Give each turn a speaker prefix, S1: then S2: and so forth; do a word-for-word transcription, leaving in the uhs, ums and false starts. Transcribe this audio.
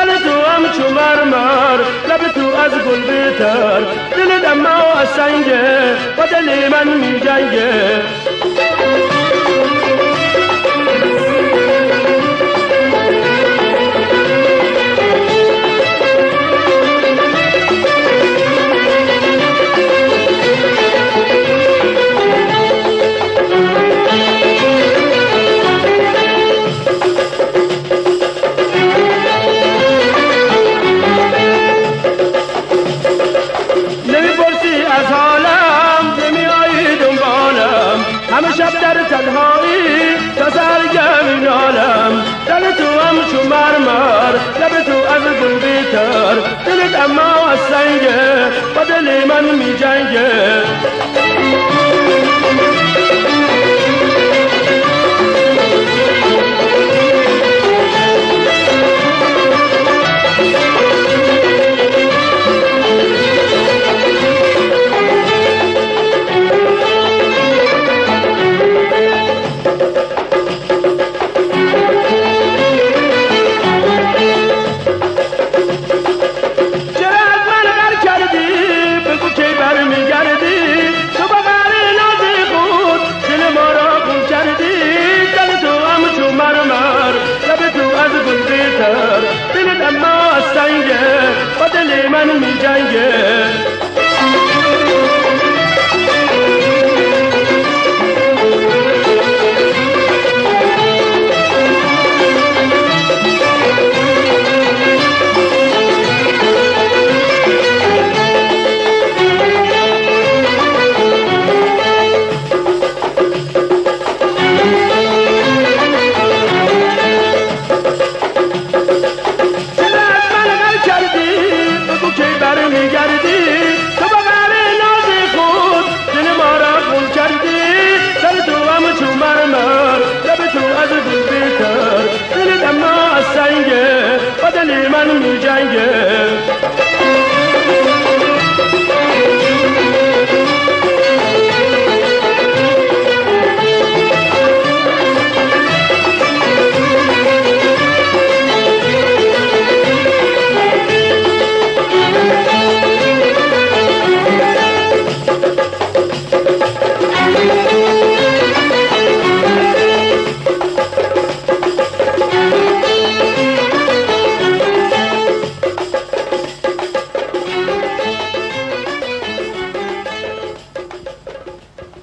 S1: دل تو هم چو مرمر لب تو از گل بهتر دل اما از سنگه با دل من می جنگه همه شب در تنهایی تا سرگم نالم دل تو هم چو مرمر لب تو از گل بهتر دلت اما از سنگه با دل من می جنگه دلت اما از سنگه با دل من می جنگه من می جنگه